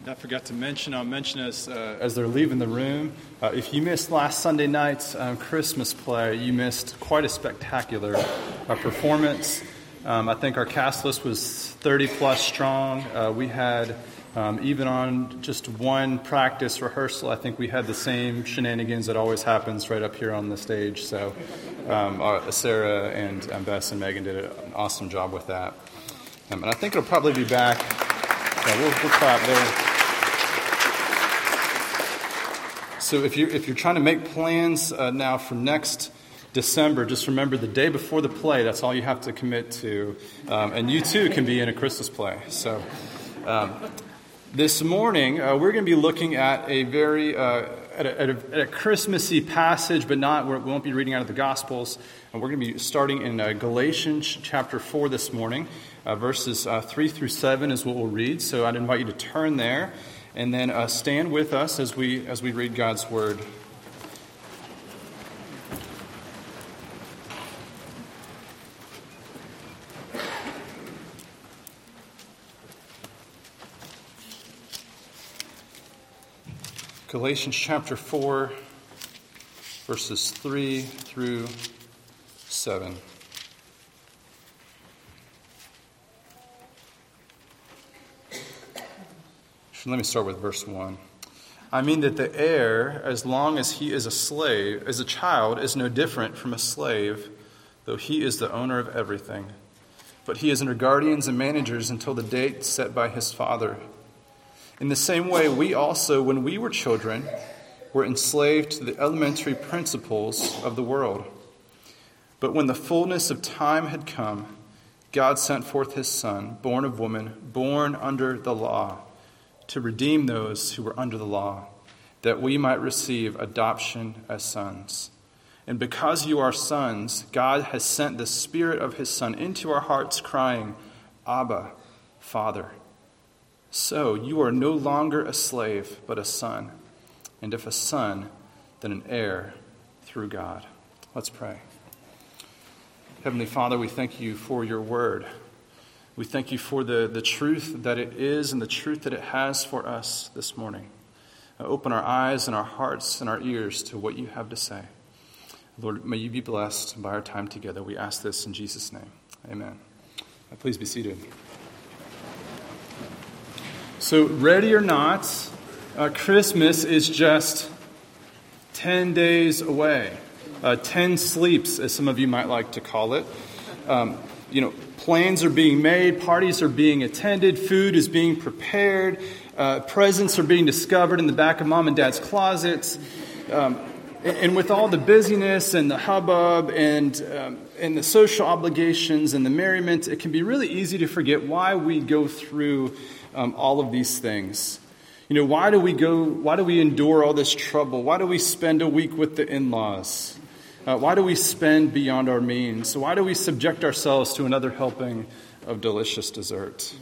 I forgot to mention, I'll mention as they're leaving the room, if you missed last Sunday night's Christmas play, you missed quite a spectacular performance. I think our cast list was 30-plus strong. We had, even on just one practice rehearsal, I think we had the same shenanigans that always happens right up here on the stage. So Sarah and Bess and Megan did an awesome job with that. And I think it'll probably be back. We'll clap there. So if you're trying to make plans now for next December, just remember the day before the play, that's all you have to commit to. And you too can be in a Christmas play. So this morning, we're going to be looking at a very at a Christmassy passage, but we won't be reading out of the Gospels. And we're going to be starting in Galatians chapter 4 this morning. Verses 3 through 7 is what we'll read. So I'd invite you to turn there and then stand with us as we read God's Word. Galatians chapter 4, verses 3 through 7. Let me start with verse 1. I mean that the heir, as long as he is a child, is no different from a slave, though he is the owner of everything. But he is under guardians and managers until the date set by his father. In the same way, we also, when we were children, were enslaved to the elementary principles of the world. But when the fullness of time had come, God sent forth his Son, born of woman, born under the law, to redeem those who were under the law, that we might receive adoption as sons. And because you are sons, God has sent the Spirit of his Son into our hearts, crying, Abba, Father. So you are no longer a slave, but a son. And if a son, then an heir through God. Let's pray. Heavenly Father, we thank you for your word. We thank you for the truth that it is and the truth that it has for us this morning. Open our eyes and our hearts and our ears to what you have to say. Lord, may you be blessed by our time together. We ask this in Jesus' name. Amen. Please be seated. So, ready or not, Christmas is just 10 days away. 10 sleeps, as some of you might like to call it. Plans are being made, parties are being attended, food is being prepared, presents are being discovered in the back of mom and dad's closets. And with all the busyness and the hubbub and the social obligations and the merriment, it can be really easy to forget why we go through all of these things. Why do we endure all this trouble? Why do we spend a week with the in-laws? Why do we spend beyond our means? Why do we subject ourselves to another helping of delicious dessert?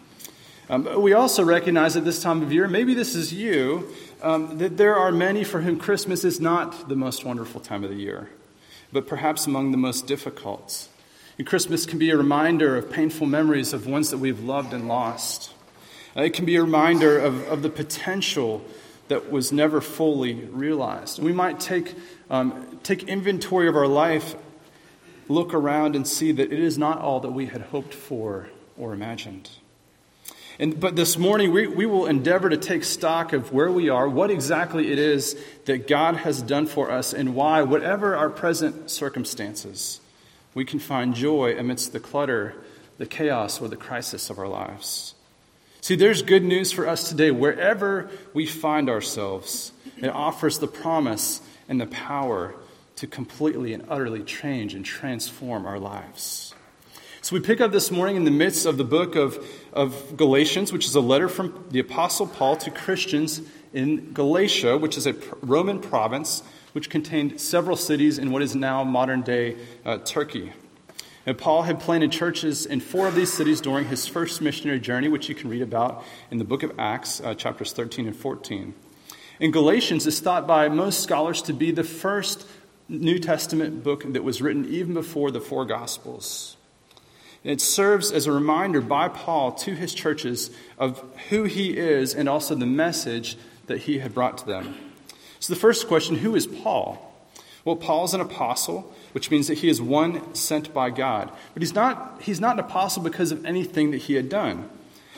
We also recognize at this time of year, maybe this is you, that there are many for whom Christmas is not the most wonderful time of the year, but perhaps among the most difficult. And Christmas can be a reminder of painful memories of ones that we've loved and lost. It can be a reminder of the potential that was never fully realized. We might take inventory of our life, look around and see that it is not all that we had hoped for or imagined. But this morning we will endeavor to take stock of where we are, what exactly it is that God has done for us, and why, whatever our present circumstances, we can find joy amidst the clutter, the chaos, or the crisis of our lives. See, there's good news for us today. Wherever we find ourselves, it offers the promise and the power to completely and utterly change and transform our lives. So we pick up this morning in the midst of the book of Galatians, which is a letter from the Apostle Paul to Christians in Galatia, which is a Roman province which contained several cities in what is now modern-day Turkey. And Paul had planted churches in 4 of these cities during his first missionary journey, which you can read about in the book of Acts, chapters 13 and 14. And Galatians is thought by most scholars to be the first New Testament book that was written even before the 4 Gospels. And it serves as a reminder by Paul to his churches of who he is and also the message that he had brought to them. So the first question, who is Paul? Well, Paul is an apostle, which means that he is one sent by God. But he's not an apostle because of anything that he had done.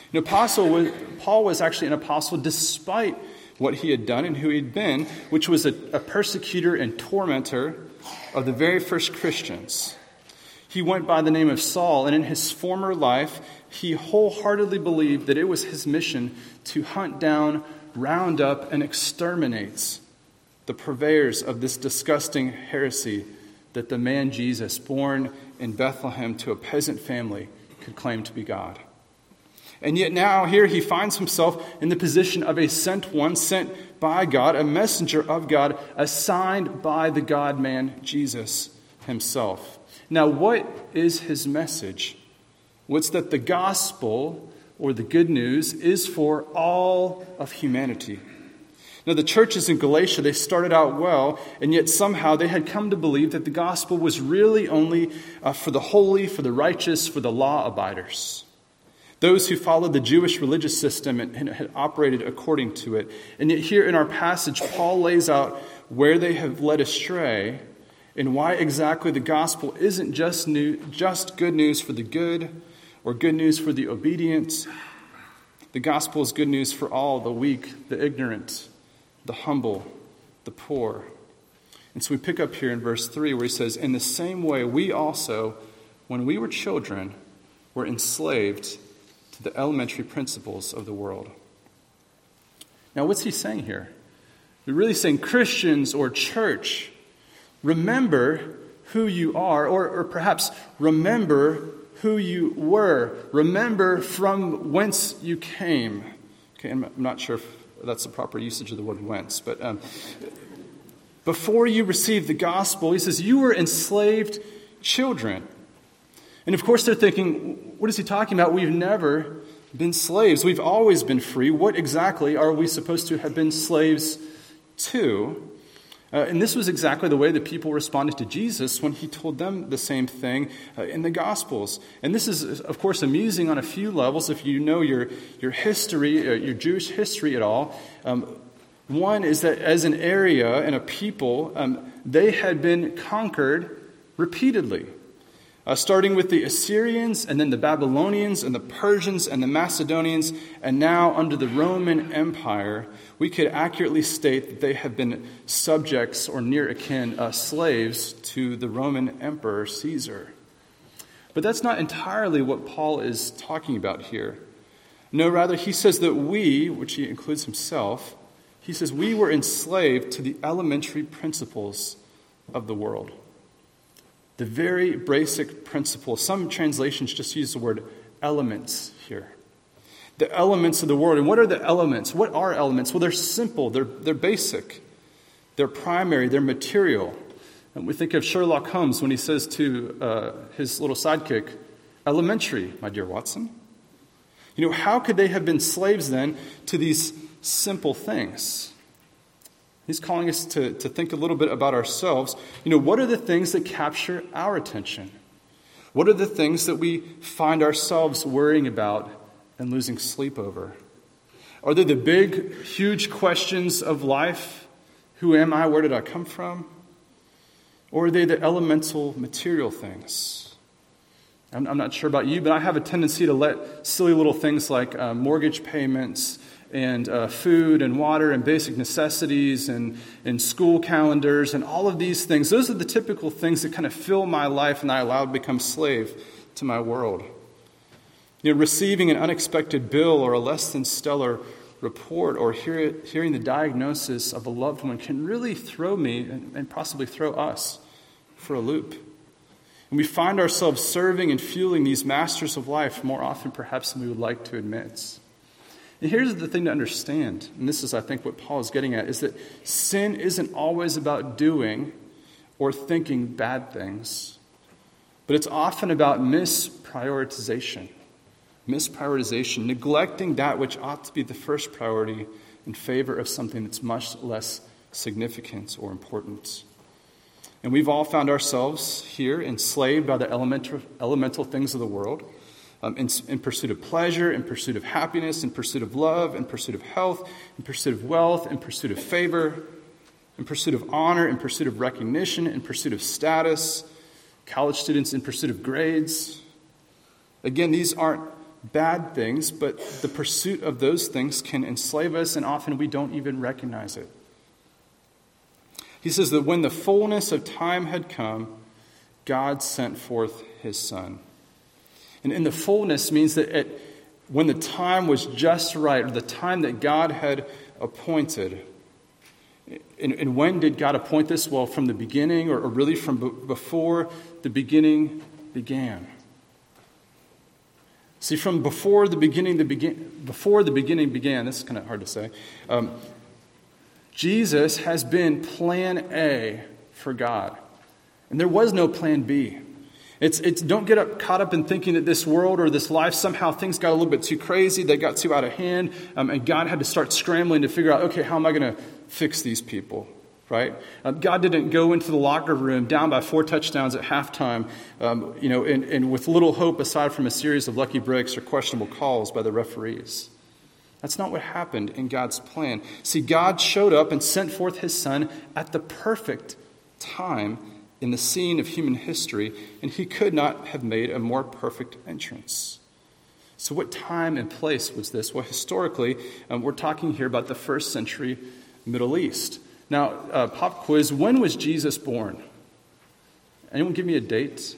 Paul was actually an apostle despite what he had done and who he had been, which was a persecutor and tormentor of the very first Christians. He went by the name of Saul, and in his former life, he wholeheartedly believed that it was his mission to hunt down, round up, and exterminate the purveyors of this disgusting heresy that the man Jesus, born in Bethlehem to a peasant family, could claim to be God. And yet now here he finds himself in the position of a sent one, sent by God, a messenger of God, assigned by the God-man Jesus himself. Now, what is his message? What's that the gospel, or the good news, is for all of humanity. Now, the churches in Galatia, they started out well, and yet somehow they had come to believe that the gospel was really only for the holy, for the righteous, for the law-abiders. Those who followed the Jewish religious system and had operated according to it. And yet here in our passage, Paul lays out where they have led astray and why exactly the gospel isn't just good news for the good or good news for the obedient. The gospel is good news for all, the weak, the ignorant, the humble, the poor. And so we pick up here in verse 3 where he says, in the same way we also, when we were children, were enslaved to the elementary principles of the world. Now what's he saying here? He's really saying, Christians or church, remember who you are, or perhaps remember who you were. Remember from whence you came. Okay, I'm not sure if that's the proper usage of the word whence, but before you received the gospel, he says, you were enslaved children. And of course they're thinking, what is he talking about? We've never been slaves. We've always been free. What exactly are we supposed to have been slaves to? And this was exactly the way that people responded to Jesus when he told them the same thing in the Gospels. And this is, of course, amusing on a few levels if you know your history, your Jewish history at all. One is that as an area and a people, they had been conquered repeatedly. Starting with the Assyrians, and then the Babylonians, and the Persians, and the Macedonians, and now under the Roman Empire, we could accurately state that they have been subjects or near akin slaves to the Roman Emperor Caesar. But that's not entirely what Paul is talking about here. No, rather, he says that we, which he includes himself, he says we were enslaved to the elementary principles of the world. The very basic principle. Some translations just use the word elements here. The elements of the world. And what are the elements? What are elements? Well, they're simple. They're basic. They're primary. They're material. And we think of Sherlock Holmes when he says to his little sidekick, elementary, my dear Watson. You know, how could they have been slaves then to these simple things? He's calling us to think a little bit about ourselves. You know, what are the things that capture our attention? What are the things that we find ourselves worrying about and losing sleep over? Are they the big, huge questions of life? Who am I? Where did I come from? Or are they the elemental, material things? I'm not sure about you, but I have a tendency to let silly little things like mortgage payments and food and water and basic necessities and school calendars and all of these things. Those are the typical things that kind of fill my life and I allow to become slave to my world. You know, receiving an unexpected bill or a less than stellar report or hearing the diagnosis of a loved one can really throw me and possibly throw us for a loop. And we find ourselves serving and fueling these masters of life more often perhaps than we would like to admit. And here's the thing to understand, and this is, I think, what Paul is getting at, is that sin isn't always about doing or thinking bad things, but it's often about misprioritization, neglecting that which ought to be the first priority in favor of something that's much less significant or important. And we've all found ourselves here enslaved by the elemental things of the world, in pursuit of pleasure, in pursuit of happiness, in pursuit of love, in pursuit of health, in pursuit of wealth, in pursuit of favor, in pursuit of honor, in pursuit of recognition, in pursuit of status, college students in pursuit of grades. Again, these aren't bad things, but the pursuit of those things can enslave us, and often we don't even recognize it. He says that when the fullness of time had come, God sent forth his Son. And the fullness means that when the time was just right, or the time that God had appointed. And when did God appoint this? Well, from the beginning, or really from before the beginning began. See, from before the beginning began, this is kind of hard to say, Jesus has been plan A for God. And there was no plan B. Don't get caught up in thinking that this world or this life, somehow things got a little bit too crazy, they got too out of hand, and God had to start scrambling to figure out, okay, how am I going to fix these people, right? God didn't go into the locker room down by 4 touchdowns at halftime, and with little hope aside from a series of lucky breaks or questionable calls by the referees. That's not what happened in God's plan. See, God showed up and sent forth his Son at the perfect time in the scene of human history, and he could not have made a more perfect entrance. So what time and place was this? Well, historically, we're talking here about the first century Middle East. Now, pop quiz, when was Jesus born? Anyone give me a date?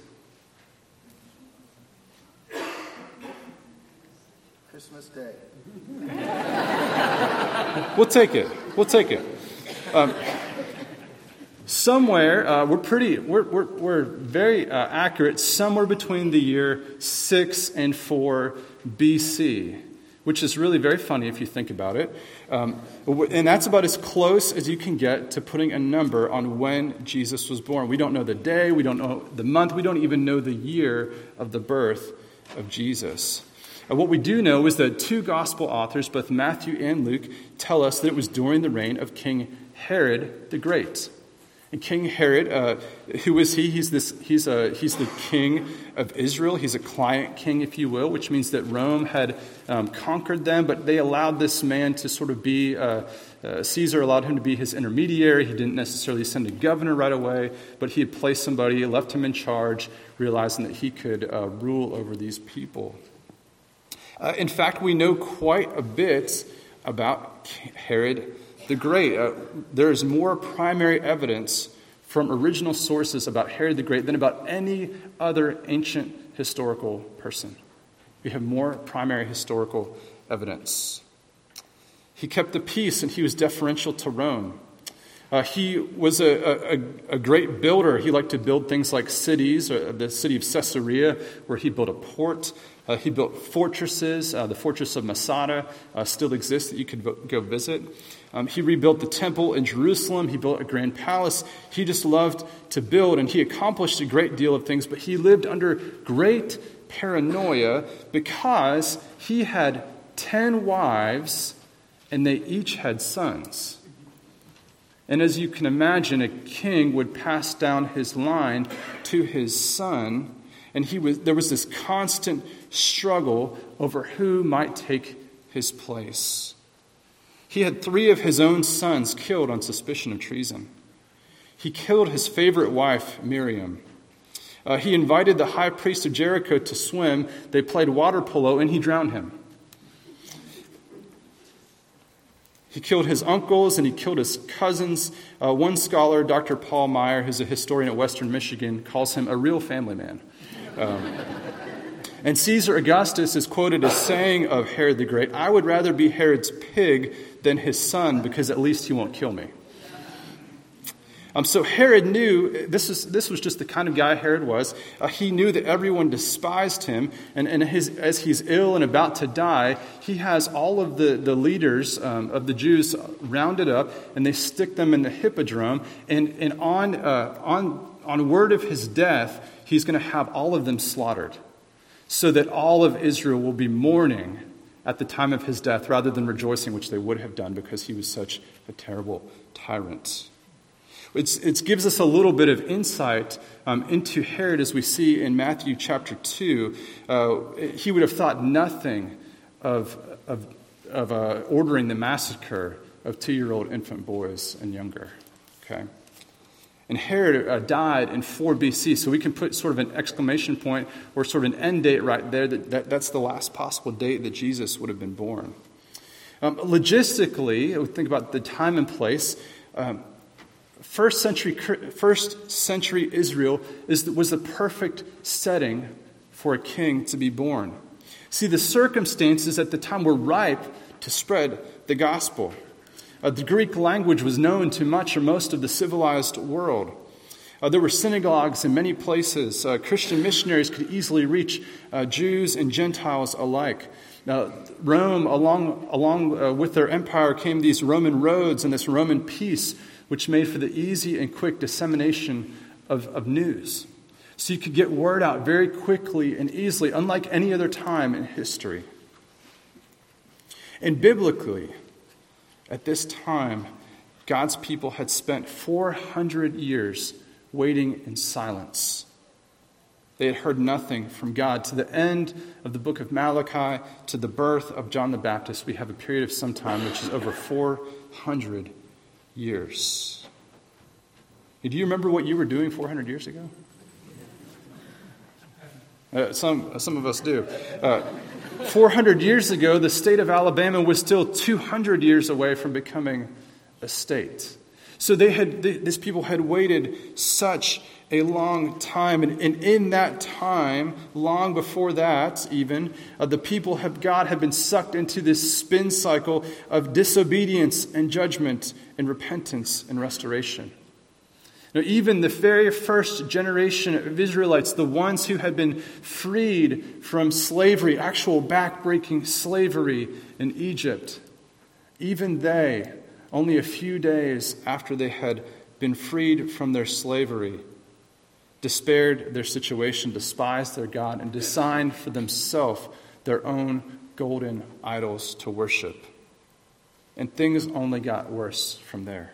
Christmas Day. We'll take it. Somewhere, we're very accurate, somewhere between the year 6 and 4 BC, which is really very funny if you think about it. And that's about as close as you can get to putting a number on when Jesus was born. We don't know the day, we don't know the month, we don't even know the year of the birth of Jesus. What we do know is that 2 gospel authors, both Matthew and Luke, tell us that it was during the reign of King Herod the Great. And King Herod, who is he? He's the king of Israel. He's a client king, if you will, which means that Rome had conquered them, but they allowed this man to sort of be, Caesar allowed him to be his intermediary. He didn't necessarily send a governor right away, but he had placed somebody, left him in charge, realizing that he could rule over these people. In fact, we know quite a bit about Herod the Great. There is more primary evidence from original sources about Herod the Great than about any other ancient historical person. We have more primary historical evidence. He kept the peace and he was deferential to Rome. He was a great builder. He liked to build things like cities, the city of Caesarea, where he built a port. He built fortresses. The fortress of Masada still exists that you could go visit. He rebuilt the temple in Jerusalem. He built a grand palace. He just loved to build, and he accomplished a great deal of things, but he lived under great paranoia because he had 10 wives, and they each had sons. And as you can imagine, a king would pass down his line to his son, and there was this constant struggle over who might take his place. He had 3 of his own sons killed on suspicion of treason. He killed his favorite wife, Miriam. He invited the high priest of Jericho to swim. They played water polo, and he drowned him. He killed his uncles and he killed his cousins. One scholar, Dr. Paul Meyer, who's a historian at Western Michigan, calls him a real family man. And Caesar Augustus is quoted as saying of Herod the Great, "I would rather be Herod's pig than his son, because at least he won't kill me." So Herod knew, this was just the kind of guy Herod was. He knew that everyone despised him, and as he's ill and about to die, he has all of the leaders of the Jews rounded up, and they stick them in the hippodrome, and on word of his death, he's going to have all of them slaughtered, so that all of Israel will be mourning at the time of his death rather than rejoicing, which they would have done because he was such a terrible tyrant. It gives us a little bit of insight into Herod, as we see in Matthew chapter 2. He would have thought nothing of ordering the massacre of 2-year-old infant boys and younger. Okay, and Herod died in 4 BC, so we can put sort of an exclamation point or sort of an end date right there. That's the last possible date that Jesus would have been born. Logistically, we think about the time and place. First century Israel was the perfect setting for a king to be born. See, the circumstances at the time were ripe to spread the gospel. The Greek language was known to much or most of the civilized world. There were synagogues in many places. Christian missionaries could easily reach Jews and Gentiles alike. Rome, along with their empire, came these Roman roads and this Roman peace, which made for the easy and quick dissemination of news. So you could get word out very quickly and easily, unlike any other time in history. And biblically, at this time, God's people had spent 400 years waiting in silence. They had heard nothing from God. To the end of the book of Malachi, to the birth of John the Baptist, we have a period of some time which is over 400 years. Do you remember what you were doing 400 years ago? Some of us do. 400 years ago, the state of Alabama was still 200 years away from becoming a state. So these people had waited such a long time. And in that time, long before that even, the people of God had been sucked into this spin cycle of disobedience and judgment and repentance and restoration. Now, even the very first generation of Israelites, the ones who had been freed from slavery, actual backbreaking slavery in Egypt, even they, only a few days after they had been freed from their slavery, despaired their situation, despised their God, and designed for themselves their own golden idols to worship. And things only got worse from there.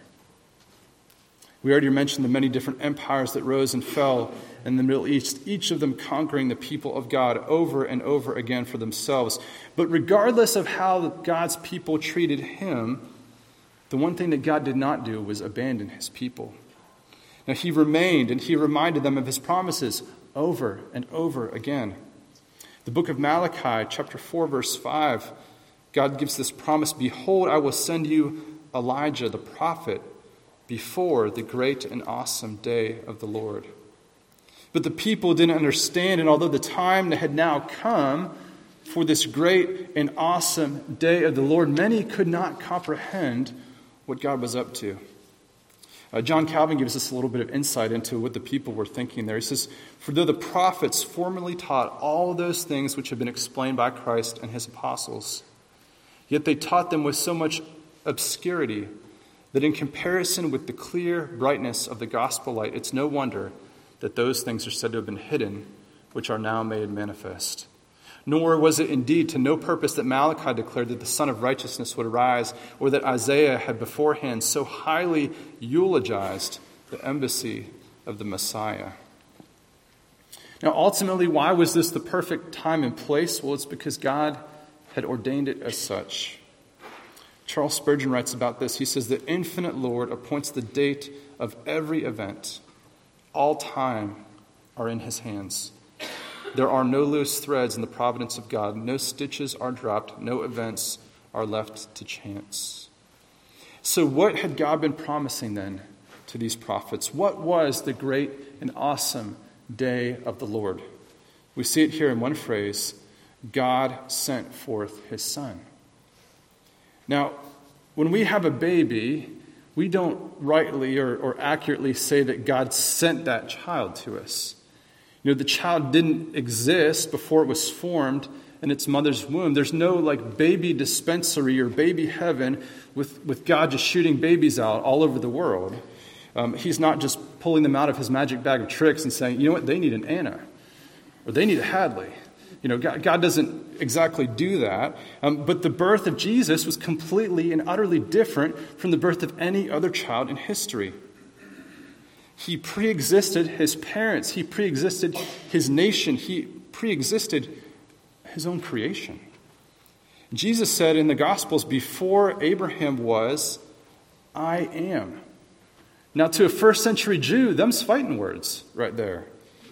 We already mentioned the many different empires that rose and fell in the Middle East, each of them conquering the people of God over and over again for themselves. But regardless of how God's people treated him, the one thing that God did not do was abandon his people. Now, he remained and he reminded them of his promises over and over again. The book of Malachi, chapter 4, verse 5, God gives this promise, "Behold, I will send you Elijah the prophet before the great and awesome day of the Lord." But the people didn't understand, and although the time had now come for this great and awesome day of the Lord, many could not comprehend what God was up to. John Calvin gives us a little bit of insight into what the people were thinking there. He says, "For though the prophets formerly taught all those things which have been explained by Christ and his apostles, yet they taught them with so much obscurity that in comparison with the clear brightness of the gospel light, it's no wonder that those things are said to have been hidden, which are now made manifest. Nor was it indeed to no purpose that Malachi declared that the Son of Righteousness would arise, or that Isaiah had beforehand so highly eulogized the embassy of the Messiah." Now, ultimately, why was this the perfect time and place? Well, it's because God had ordained it as such. Charles Spurgeon writes about this. He says, "The infinite Lord appoints the date of every event. All time are in his hands. There are no loose threads in the providence of God. No stitches are dropped. No events are left to chance." So what had God been promising then to these prophets? What was the great and awesome day of the Lord? We see it here in one phrase: God sent forth his Son. Now, when we have a baby, we don't rightly or accurately say that God sent that child to us. You know, the child didn't exist before it was formed in its mother's womb. There's no like baby dispensary or baby heaven with God just shooting babies out all over the world. He's not just pulling them out of his magic bag of tricks and saying, you know what, they need an Anna or they need a Hadley. You know, God doesn't exactly do that. But the birth of Jesus was completely and utterly different from the birth of any other child in history. He pre-existed his parents. He pre-existed his nation. He pre-existed his own creation. Jesus said in the Gospels, before Abraham was, I am. Now, to a first century Jew, them's fighting words right there.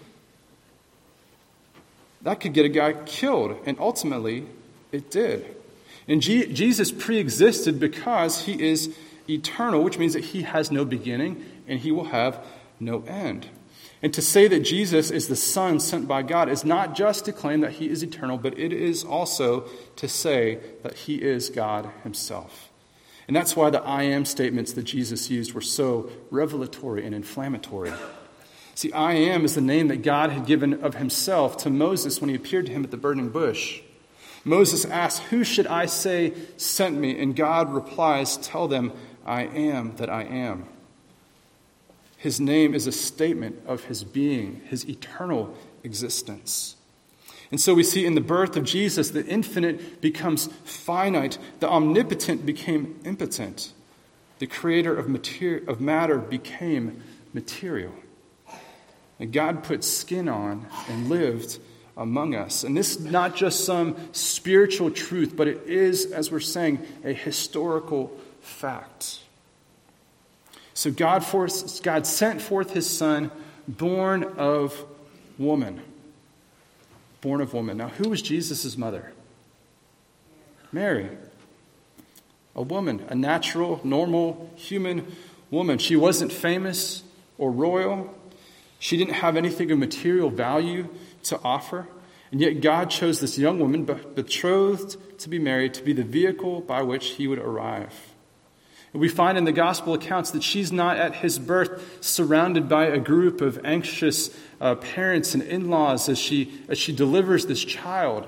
That could get a guy killed, and ultimately it did. And Jesus pre-existed because he is eternal, which means that he has no beginning and he will have no end. And to say that Jesus is the Son sent by God is not just to claim that he is eternal, but it is also to say that he is God himself. And that's why the I am statements that Jesus used were so revelatory and inflammatory. See, I am is the name that God had given of himself to Moses when he appeared to him at the burning bush. Moses asked, "Who should I say sent me?" And God replies, "Tell them, I am that I am." His name is a statement of his being, his eternal existence. And so we see in the birth of Jesus, the infinite becomes finite. The omnipotent became impotent. The creator of matter became material. And God put skin on and lived among us. And this is not just some spiritual truth, but it is, as we're saying, a historical fact. So God sent forth his Son, born of woman. Born of woman. Now, who was Jesus' mother? Mary. A woman, a natural, normal, human woman. She wasn't famous or royal. She didn't have anything of material value to offer. And yet God chose this young woman, betrothed to be married, to be the vehicle by which he would arrive. And we find in the gospel accounts that she's not at his birth surrounded by a group of anxious parents and in-laws as she delivers this child.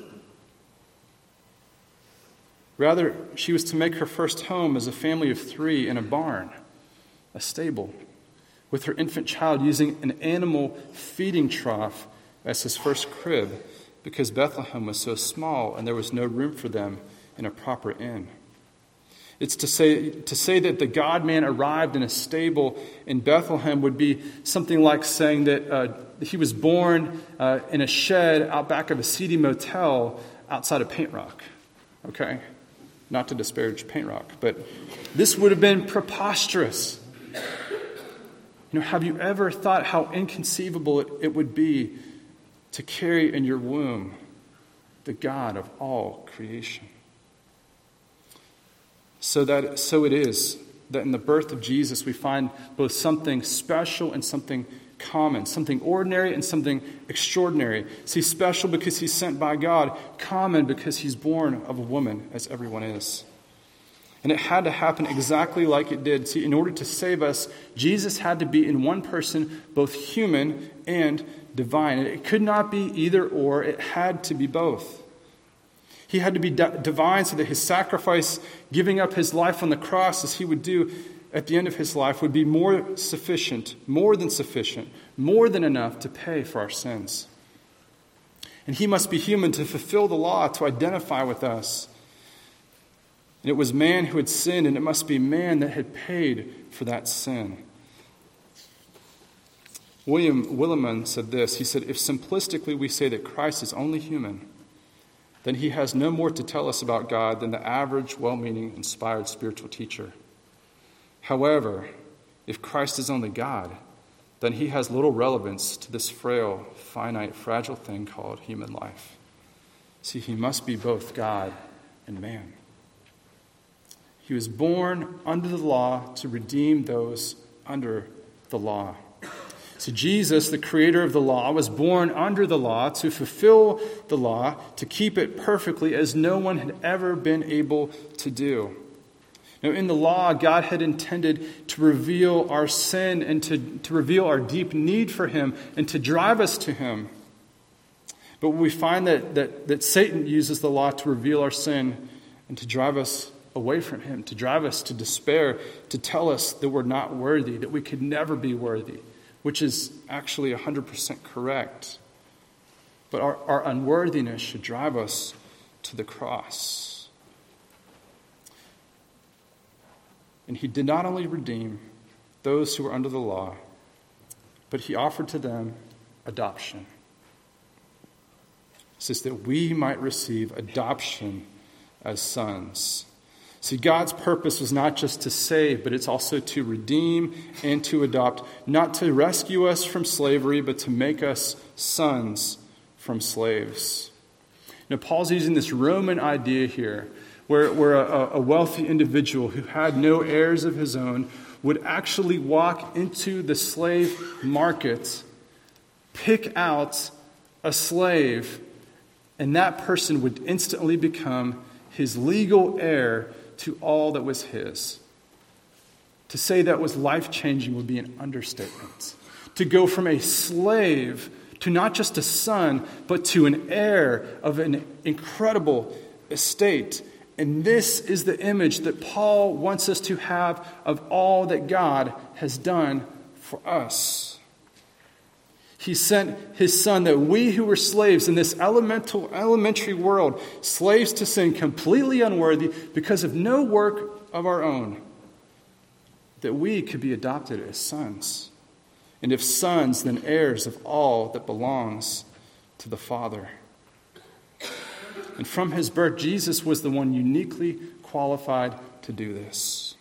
Rather, she was to make her first home as a family of 3 in a barn, a stable, with her infant child using an animal feeding trough as his first crib, because Bethlehem was so small and there was no room for them in a proper inn. It's to say that the God-man arrived in a stable in Bethlehem would be something like saying that he was born in a shed out back of a seedy motel outside of Paint Rock. Okay? Not to disparage Paint Rock, but this would have been preposterous. You know, have you ever thought how inconceivable it would be to carry in your womb the God of all creation? So it is that in the birth of Jesus we find both something special and something common, something ordinary and something extraordinary. See, special because he's sent by God, common because he's born of a woman, as everyone is. And it had to happen exactly like it did. See, in order to save us, Jesus had to be in one person, both human and divine. And it could not be either or, it had to be both. He had to be divine so that his sacrifice, giving up his life on the cross as he would do at the end of his life, would be more than sufficient, more than enough to pay for our sins. And he must be human to fulfill the law, to identify with us. And it was man who had sinned, and it must be man that had paid for that sin. William Willimon said this. He said, "If simplistically we say that Christ is only human, then he has no more to tell us about God than the average, well-meaning, inspired spiritual teacher. However, if Christ is only God, then he has little relevance to this frail, finite, fragile thing called human life. See, he must be both God and man. He was born under the law to redeem those under the law. So Jesus, the creator of the law, was born under the law to fulfill the law, to keep it perfectly as no one had ever been able to do. Now, in the law, God had intended to reveal our sin and to reveal our deep need for him and to drive us to him. But we find that Satan uses the law to reveal our sin and to drive us away from him, to drive us to despair, to tell us that we're not worthy, that we could never be worthy, which is actually 100% correct. But our unworthiness should drive us to the cross. And he did not only redeem those who were under the law, but he offered to them adoption. It says that we might receive adoption as sons. See, God's purpose was not just to save, but it's also to redeem and to adopt, not to rescue us from slavery, but to make us sons from slaves. Now, Paul's using this Roman idea here, where a wealthy individual who had no heirs of his own would actually walk into the slave market, pick out a slave, and that person would instantly become his legal heir to all that was his. To say that was life-changing would be an understatement. To go from a slave to not just a son, but to an heir of an incredible estate. And this is the image that Paul wants us to have of all that God has done for us. He sent his son that we who were slaves in this elementary world, slaves to sin, completely unworthy because of no work of our own, that we could be adopted as sons. And if sons, then heirs of all that belongs to the Father. And from his birth, Jesus was the one uniquely qualified to do this.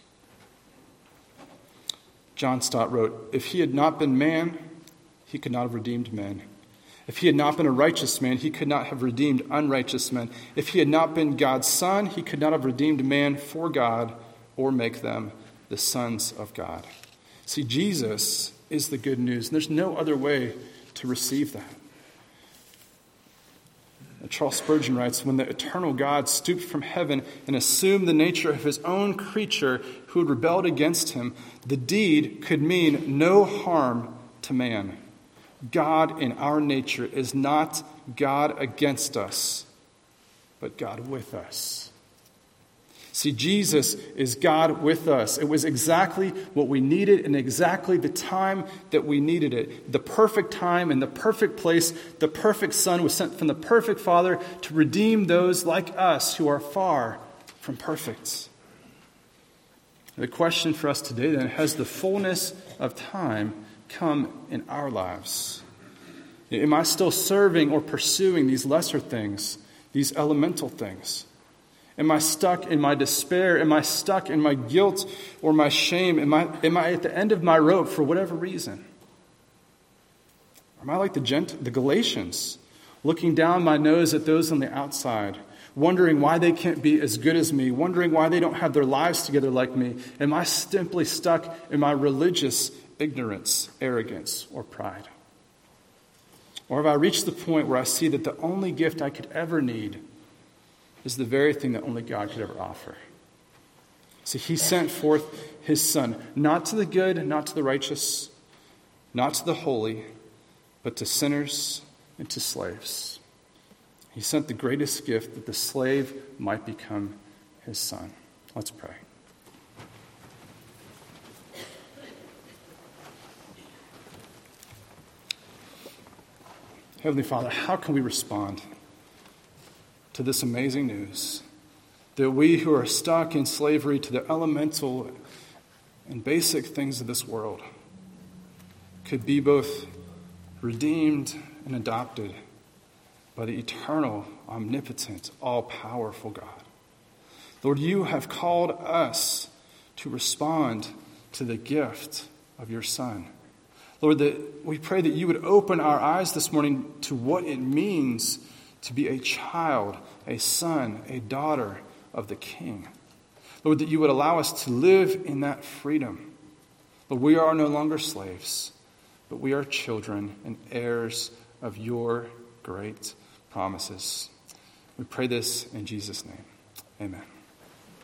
John Stott wrote, "If he had not been man, he could not have redeemed men. If he had not been a righteous man, he could not have redeemed unrighteous men. If he had not been God's son, he could not have redeemed man for God or make them the sons of God." See, Jesus is the good news, and there's no other way to receive that. Charles Spurgeon writes, "When the eternal God stooped from heaven and assumed the nature of his own creature who had rebelled against him, the deed could mean no harm to man. God in our nature is not God against us, but God with us." See, Jesus is God with us. It was exactly what we needed and exactly the time that we needed it. The perfect time and the perfect place. The perfect Son was sent from the perfect Father to redeem those like us who are far from perfect. The question for us today then, has the fullness of time come in our lives? Am I still serving or pursuing these lesser things, these elemental things? Am I stuck in my despair? Am I stuck in my guilt or my shame? Am I at the end of my rope for whatever reason? Or am I like the Galatians, looking down my nose at those on the outside, wondering why they can't be as good as me, wondering why they don't have their lives together like me? Am I simply stuck in my religious ignorance, arrogance, or pride? Or have I reached the point where I see that the only gift I could ever need is the very thing that only God could ever offer? See, he sent forth his Son, not to the good, not to the righteous, not to the holy, but to sinners and to slaves. He sent the greatest gift that the slave might become his son. Let's pray. Heavenly Father, how can we respond to this amazing news that we who are stuck in slavery to the elemental and basic things of this world could be both redeemed and adopted by the eternal, omnipotent, all-powerful God? Lord, you have called us to respond to the gift of your Son. Lord, that we pray that you would open our eyes this morning to what it means to be a child, a son, a daughter of the King. Lord, that you would allow us to live in that freedom. Lord, we are no longer slaves, but we are children and heirs of your great promises. We pray this in Jesus' name. Amen.